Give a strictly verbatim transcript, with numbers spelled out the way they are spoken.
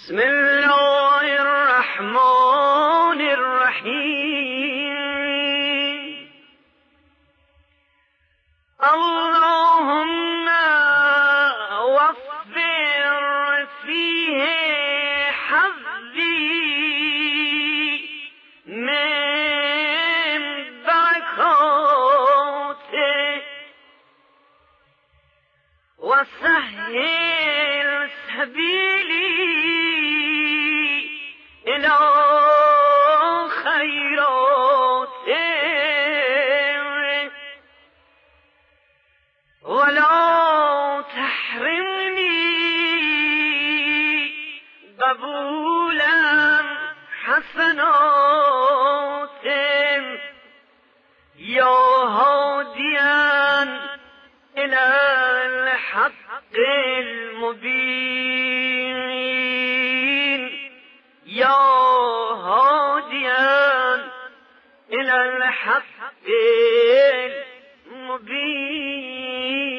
بسم الله الرحمن الرحيم. اللهم وفر فيه حظي من بركاته وسهل سبيلي إلى خيراته ولا تحرمني قبولا حسناته يا هاديا إلى الحق المبين يا هاديا إلى الحق المبين.